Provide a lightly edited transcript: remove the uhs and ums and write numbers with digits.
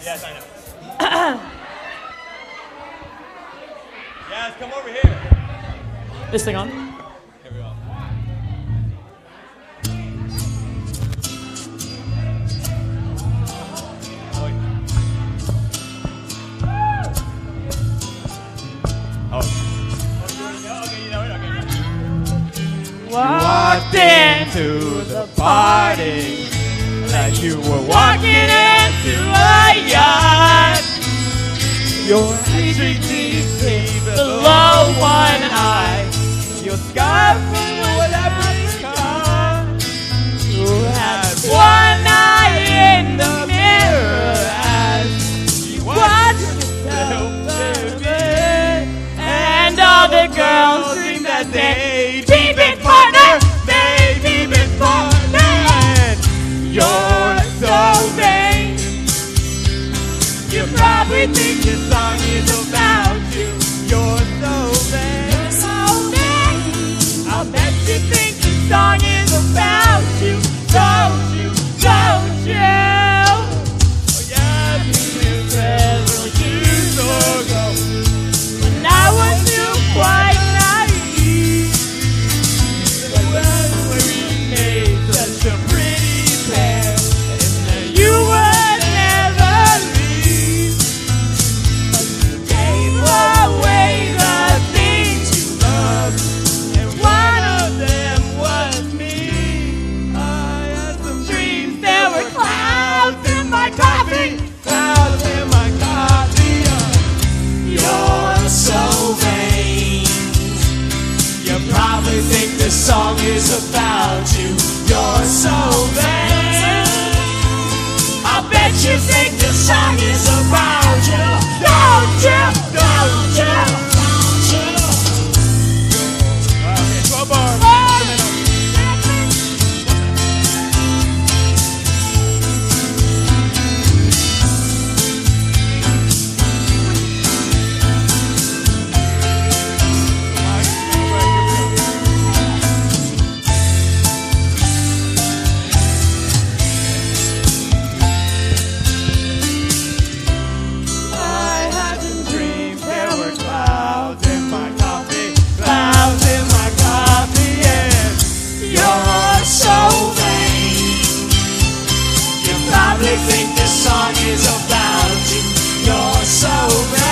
Yes, I know. Yes, come over here. This thing on? Here we go. Okay, you know it? Okay. Walked into the party like you were walking into a yacht. Your electric teeth below one eye. Your scarf was apricot. You had one eye in the mirror as you watched yourself and all the girls dreamed that they'd be big partner, baby, big partner. And you're so vain. You probably think this song is about you. You're so vain. You're so vain. I'll bet you think this song is about you. Don't you? Don't you? Oh yeah, you said years ago when I was too quite naive. Well, we made such a pretty pair, and that you would never leave. Gave away the things you loved, and one of them was me. I had some dreams, there were clouds in my coffee, clouds in my coffee. You're so vain. You probably think this song is about you. You're so vain. I bet you think this song is about you. Don't you? Don't you? Don't you? Okay, 12 bars. I had some dreams, there were clouds in my coffee, clouds in my coffee, and you're so vain. You probably think this song is about you. You're so vain.